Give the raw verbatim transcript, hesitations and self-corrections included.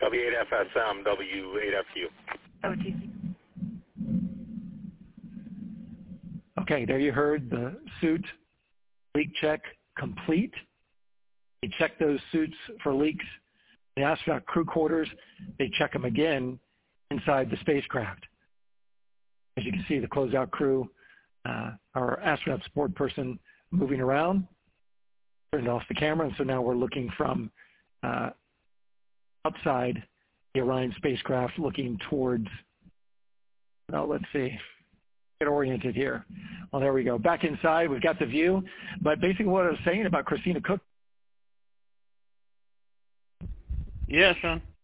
W eight F S M, W eight F Q. O T C. Okay, there you heard the suit leak check complete. They check those suits for leaks. The astronaut crew quarters, they check them again inside the spacecraft. As you can see, the closeout crew, uh, our astronaut support person moving around, turned off the camera, and so now we're looking from uh, outside the Orion spacecraft looking towards, well, let's see, get oriented here. Well, there we go. Back inside, we've got the view, but basically what I was saying about Christina Koch. Yeah, Sean.